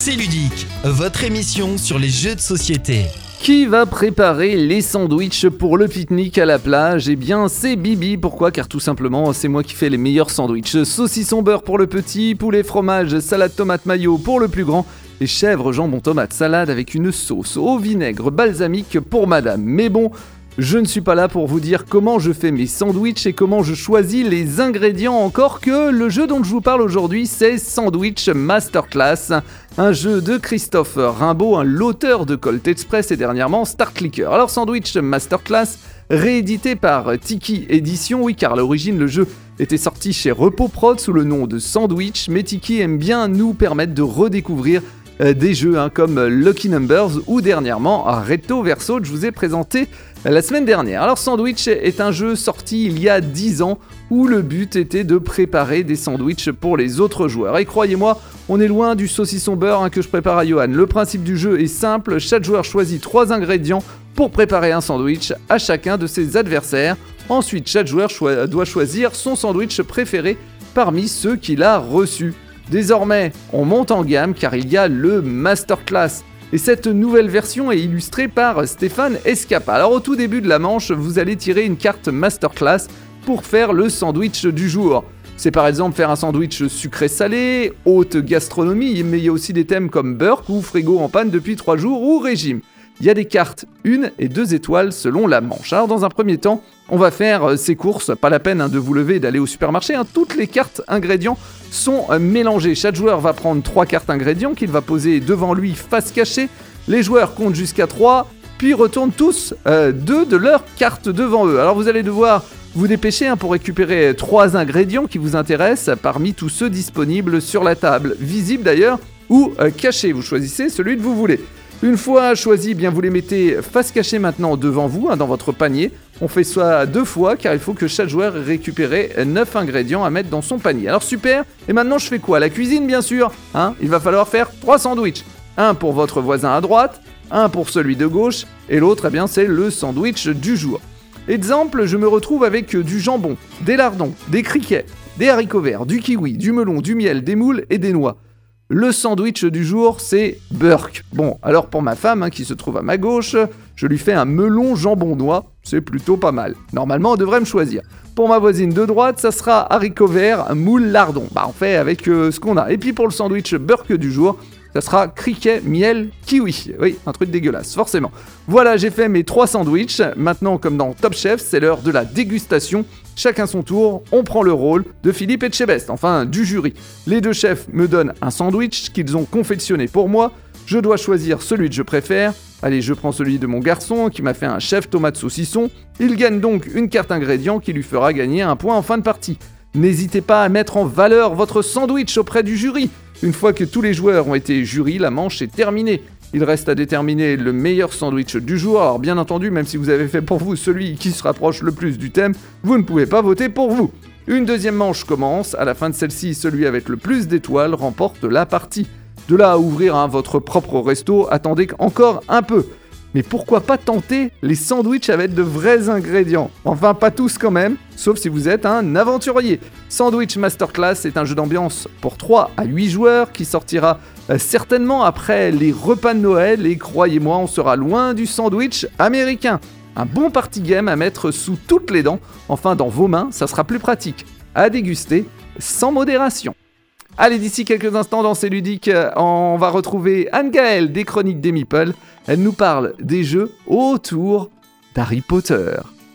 C'est ludique, votre émission sur les jeux de société. Qui va préparer les sandwichs pour le pique-nique à la plage ? Eh bien c'est Bibi, pourquoi ? Car tout simplement c'est moi qui fais les meilleurs sandwichs. Saucisson beurre pour le petit, poulet fromage, salade tomate mayo pour le plus grand et chèvre jambon tomate salade avec une sauce au vinaigre balsamique pour madame. Mais bon, je ne suis pas là pour vous dire comment je fais mes sandwichs et comment je choisis les ingrédients, encore que le jeu dont je vous parle aujourd'hui, c'est Sandwich Masterclass, un jeu de Christophe Rimbaud, l'auteur de Colt Express et dernièrement Star Clicker. Alors Sandwich Masterclass, réédité par Tiki Édition, oui car à l'origine le jeu était sorti chez Repoprod sous le nom de Sandwich, mais Tiki aime bien nous permettre de redécouvrir des jeux comme Lucky Numbers ou dernièrement Recto Verso que je vous ai présenté la semaine dernière. Alors Sandwich est un jeu sorti il y a 10 ans où le but était de préparer des sandwichs pour les autres joueurs. Et croyez-moi, on est loin du saucisson beurre que je prépare à Johan. Le principe du jeu est simple, chaque joueur choisit 3 ingrédients pour préparer un sandwich à chacun de ses adversaires. Ensuite, chaque joueur doit choisir son sandwich préféré parmi ceux qu'il a reçus. Désormais, on monte en gamme car il y a le Masterclass. Et cette nouvelle version est illustrée par Stéphane Escapa. Alors au tout début de la manche, vous allez tirer une carte Masterclass pour faire le sandwich du jour. C'est par exemple faire un sandwich sucré-salé, haute gastronomie, mais il y a aussi des thèmes comme beurre ou frigo en panne depuis 3 jours ou régime. Il y a des cartes 1 et 2 étoiles selon la manche. Alors dans un premier temps, on va faire ses courses. Pas la peine de vous lever et d'aller au supermarché. Toutes les cartes ingrédients sont mélangées. Chaque joueur va prendre 3 cartes ingrédients qu'il va poser devant lui face cachée. Les joueurs comptent jusqu'à 3, puis retournent tous 2 de leurs cartes devant eux. Alors vous allez devoir vous dépêcher pour récupérer 3 ingrédients qui vous intéressent parmi tous ceux disponibles sur la table. Visibles d'ailleurs ou cachés. Vous choisissez celui que vous voulez. Une fois choisi, bien vous les mettez face cachée maintenant devant vous, dans votre panier. On fait ça 2 fois car il faut que chaque joueur ait récupéré 9 ingrédients à mettre dans son panier. Alors super, et maintenant je fais quoi ? La cuisine bien sûr, il va falloir faire 3 sandwichs. Un pour votre voisin à droite, un pour celui de gauche, et l'autre c'est le sandwich du jour. Exemple, je me retrouve avec du jambon, des lardons, des criquets, des haricots verts, du kiwi, du melon, du miel, des moules et des noix. Le sandwich du jour, c'est Burke. Bon, alors pour ma femme, qui se trouve à ma gauche, je lui fais un melon jambon noix. C'est plutôt pas mal. Normalement, on devrait me choisir. Pour ma voisine de droite, ça sera haricots verts, moule, lardon. On fait avec ce qu'on a. Et puis pour le sandwich Burke du jour, ça sera criquet, miel, kiwi. Oui, un truc dégueulasse, forcément. Voilà, j'ai fait mes 3 sandwichs. Maintenant, comme dans Top Chef, c'est l'heure de la dégustation. Chacun son tour, on prend le rôle de Philippe Etchebest, enfin du jury. Les 2 chefs me donnent un sandwich qu'ils ont confectionné pour moi. Je dois choisir celui que je préfère. Allez, je prends celui de mon garçon qui m'a fait un chef tomate saucisson. Il gagne donc une carte ingrédient qui lui fera gagner un point en fin de partie. N'hésitez pas à mettre en valeur votre sandwich auprès du jury. Une fois que tous les joueurs ont été jury, la manche est terminée. Il reste à déterminer le meilleur sandwich du jour. Alors bien entendu, même si vous avez fait pour vous celui qui se rapproche le plus du thème, vous ne pouvez pas voter pour vous. Une deuxième manche commence. À la fin de celle-ci, celui avec le plus d'étoiles remporte la partie. De là à ouvrir votre propre resto, attendez encore un peu. Mais pourquoi pas tenter les sandwichs avec de vrais ingrédients ? Enfin, pas tous quand même, sauf si vous êtes un aventurier. Sandwich Masterclass est un jeu d'ambiance pour 3 à 8 joueurs qui sortira certainement après les repas de Noël et croyez-moi, on sera loin du sandwich américain. Un bon party game à mettre sous toutes les dents, enfin dans vos mains, ça sera plus pratique. À déguster sans modération. Allez, d'ici quelques instants dans C'est ludique, on va retrouver Anne-Gaëlle des Chroniques des Meeples. Elle nous parle des jeux autour d'Harry Potter.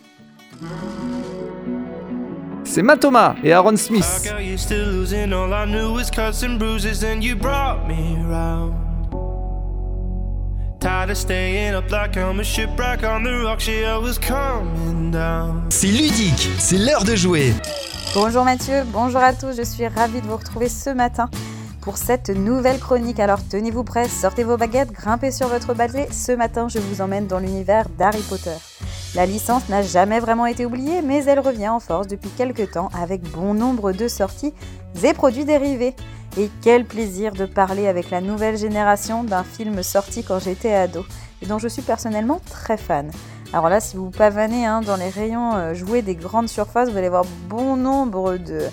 C'est Matt Thomas et Aaron Smith. C'est ludique, c'est l'heure de jouer. Bonjour Mathieu, bonjour à tous, je suis ravie de vous retrouver ce matin pour cette nouvelle chronique. Alors tenez-vous prêts, sortez vos baguettes, grimpez sur votre balai. Ce matin, je vous emmène dans l'univers d'Harry Potter. La licence n'a jamais vraiment été oubliée, mais elle revient en force depuis quelques temps avec bon nombre de sorties et produits dérivés. Et quel plaisir de parler avec la nouvelle génération d'un film sorti quand j'étais ado et dont je suis personnellement très fan. Alors là, si vous pavanez dans les rayons jouets des grandes surfaces, vous allez voir bon nombre de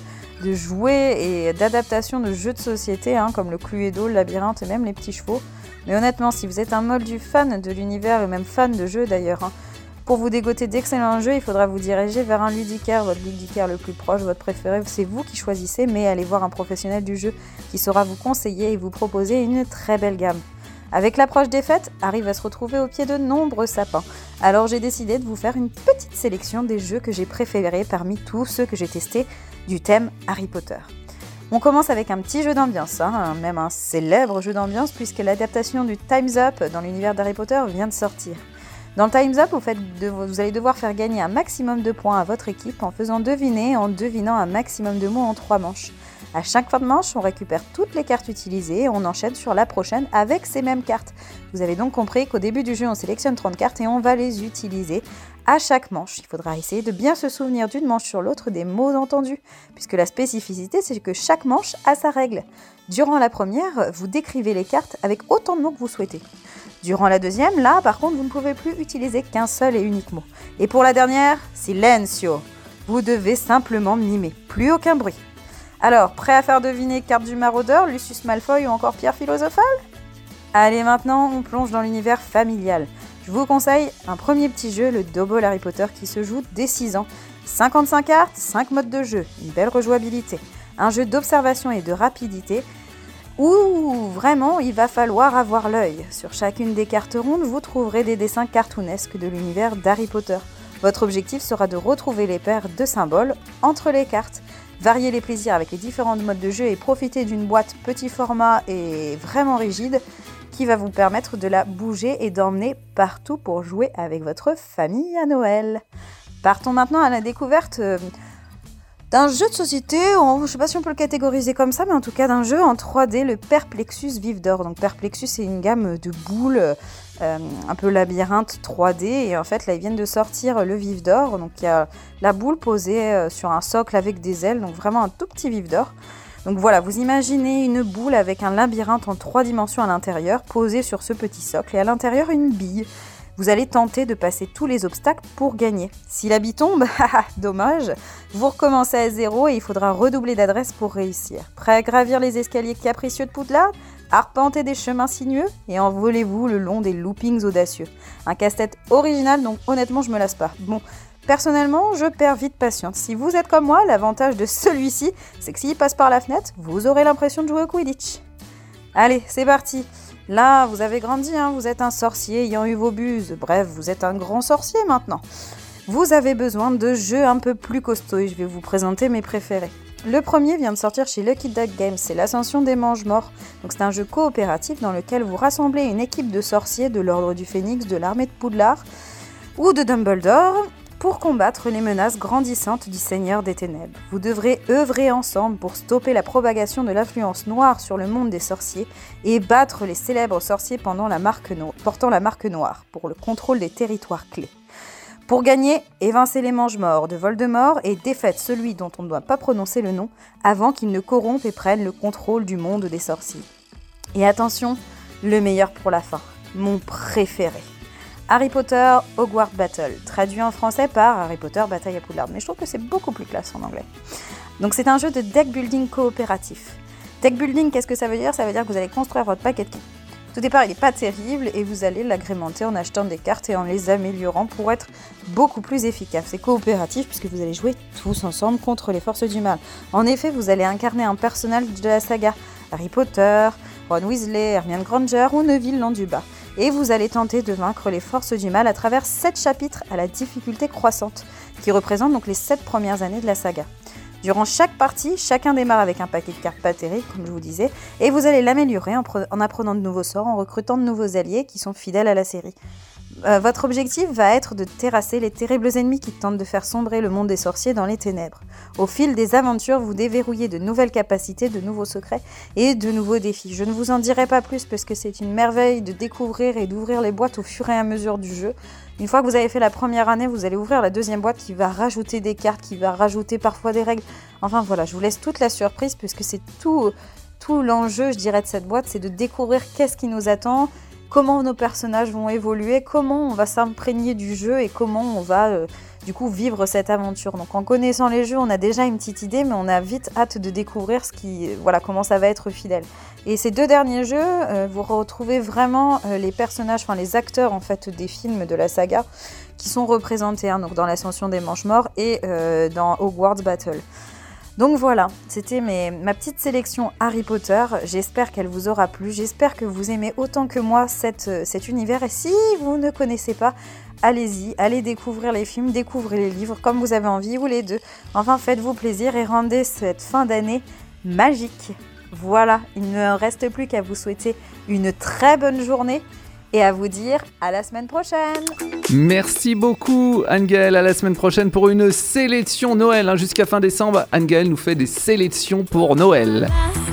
de jouets et d'adaptations de jeux de société, comme le Cluedo, le labyrinthe et même les petits chevaux. Mais honnêtement, si vous êtes un moldu fan de l'univers et même fan de jeux d'ailleurs, pour vous dégoter d'excellents jeux, il faudra vous diriger vers un ludicaire, votre ludicaire le plus proche, votre préféré, c'est vous qui choisissez, mais allez voir un professionnel du jeu qui saura vous conseiller et vous proposer une très belle gamme. Avec l'approche des fêtes, Harry va se retrouver au pied de nombreux sapins. Alors j'ai décidé de vous faire une petite sélection des jeux que j'ai préférés parmi tous ceux que j'ai testés du thème Harry Potter. On commence avec un petit jeu d'ambiance, même un célèbre jeu d'ambiance puisque l'adaptation du Time's Up dans l'univers d'Harry Potter vient de sortir. Dans le Time's Up, vous allez devoir faire gagner un maximum de points à votre équipe en devinant un maximum de mots en 3 manches. À chaque fin de manche, on récupère toutes les cartes utilisées et on enchaîne sur la prochaine avec ces mêmes cartes. Vous avez donc compris qu'au début du jeu, on sélectionne 30 cartes et on va les utiliser à chaque manche. Il faudra essayer de bien se souvenir d'une manche sur l'autre des mots entendus, puisque la spécificité, c'est que chaque manche a sa règle. Durant la première, vous décrivez les cartes avec autant de mots que vous souhaitez. Durant la deuxième, là, par contre, vous ne pouvez plus utiliser qu'un seul et unique mot. Et pour la dernière, silencio. Vous devez simplement mimer, plus aucun bruit. Alors, prêt à faire deviner carte du maraudeur, Lucius Malfoy ou encore Pierre Philosophale ? Allez, maintenant, on plonge dans l'univers familial. Je vous conseille un premier petit jeu, le Double Harry Potter, qui se joue dès 6 ans. 55 cartes, 5 modes de jeu, une belle rejouabilité. Un jeu d'observation et de rapidité, où vraiment il va falloir avoir l'œil. Sur chacune des cartes rondes, vous trouverez des dessins cartoonesques de l'univers d'Harry Potter. Votre objectif sera de retrouver les paires de symboles entre les cartes, varier les plaisirs avec les différents modes de jeu et profiter d'une boîte petit format et vraiment rigide qui va vous permettre de la bouger et d'emmener partout pour jouer avec votre famille à Noël. Partons maintenant à la découverte d'un jeu de société, je ne sais pas si on peut le catégoriser comme ça, mais en tout cas d'un jeu en 3D, le Perplexus Vif d'Or. Donc Perplexus, c'est une gamme de boules, un peu labyrinthe 3D, et en fait là ils viennent de sortir le Vif d'Or, donc il y a la boule posée sur un socle avec des ailes, donc vraiment un tout petit Vif d'Or. Donc voilà, vous imaginez une boule avec un labyrinthe en 3 dimensions à l'intérieur, posé sur ce petit socle, et à l'intérieur une bille. Vous allez tenter de passer tous les obstacles pour gagner. Si la bille tombe, dommage, vous recommencez à 0 et il faudra redoubler d'adresse pour réussir. Prêt à gravir les escaliers capricieux de Poudlard, arpenter des chemins sinueux et envolez-vous le long des loopings audacieux. Un casse-tête original, donc honnêtement je me lasse pas. Bon, personnellement, je perds vite patience. Si vous êtes comme moi, l'avantage de celui-ci, c'est que s'il passe par la fenêtre, vous aurez l'impression de jouer au Quidditch. Allez, c'est parti. Là, vous avez grandi, vous êtes un sorcier ayant eu vos buses. Bref, vous êtes un grand sorcier maintenant. Vous avez besoin de jeux un peu plus costauds et je vais vous présenter mes préférés. Le premier vient de sortir chez Lucky Duck Games, c'est l'Ascension des Mangemorts. Donc c'est un jeu coopératif dans lequel vous rassemblez une équipe de sorciers de l'Ordre du Phénix, de l'armée de Poudlard ou de Dumbledore pour combattre les menaces grandissantes du Seigneur des Ténèbres. Vous devrez œuvrer ensemble pour stopper la propagation de l'influence noire sur le monde des sorciers et battre les célèbres sorciers portant la marque noire pour le contrôle des territoires clés. Pour gagner, évincez les Mangemorts de Voldemort et défaites celui dont on ne doit pas prononcer le nom avant qu'il ne corrompe et prenne le contrôle du monde des sorciers. Et attention, le meilleur pour la fin, mon préféré. Harry Potter Hogwarts Battle, traduit en français par Harry Potter Bataille à Poudlard, mais je trouve que c'est beaucoup plus classe en anglais. Donc c'est un jeu de deck building coopératif. Deck building, qu'est-ce que ça veut dire ? Ça veut dire que vous allez construire votre paquet de cartes. Tout départ, il n'est pas terrible et vous allez l'agrémenter en achetant des cartes et en les améliorant pour être beaucoup plus efficace. C'est coopératif puisque vous allez jouer tous ensemble contre les forces du mal. En effet, vous allez incarner un personnage de la saga Harry Potter, Ron Weasley, Hermione Granger ou Neville Londubat. Et vous allez tenter de vaincre les forces du mal à travers 7 chapitres à la difficulté croissante, qui représentent donc les 7 premières années de la saga. Durant chaque partie, chacun démarre avec un paquet de cartes pas terribles, comme je vous disais, et vous allez l'améliorer en apprenant de nouveaux sorts, en recrutant de nouveaux alliés qui sont fidèles à la série. Votre objectif va être de terrasser les terribles ennemis qui tentent de faire sombrer le monde des sorciers dans les ténèbres. Au fil des aventures, vous déverrouillez de nouvelles capacités, de nouveaux secrets et de nouveaux défis. Je ne vous en dirai pas plus parce que c'est une merveille de découvrir et d'ouvrir les boîtes au fur et à mesure du jeu. Une fois que vous avez fait la première année, vous allez ouvrir la deuxième boîte qui va rajouter des cartes, qui va rajouter parfois des règles. Enfin voilà, je vous laisse toute la surprise puisque c'est tout l'enjeu, je dirais, de cette boîte, c'est de découvrir qu'est-ce qui nous attend, comment nos personnages vont évoluer, comment on va s'imprégner du jeu et comment on va du coup vivre cette aventure. Donc en connaissant les jeux, on a déjà une petite idée, mais on a vite hâte de découvrir comment ça va être fidèle. Et ces 2 derniers jeux, vous retrouvez vraiment les personnages, les acteurs en fait des films de la saga qui sont représentés, donc dans l'Ascension des Manches-Morts et dans Hogwarts Battle. Donc voilà, c'était ma petite sélection Harry Potter. J'espère qu'elle vous aura plu. J'espère que vous aimez autant que moi cet univers. Et si vous ne connaissez pas, allez-y, allez découvrir les films, découvrez les livres comme vous avez envie ou les deux. Enfin, faites-vous plaisir et rendez cette fin d'année magique. Voilà, il ne me reste plus qu'à vous souhaiter une très bonne journée et à vous dire à la semaine prochaine. Merci beaucoup Anne-Gaëlle, à la semaine prochaine pour une sélection Noël. Jusqu'à fin décembre, Anne-Gaëlle nous fait des sélections pour Noël.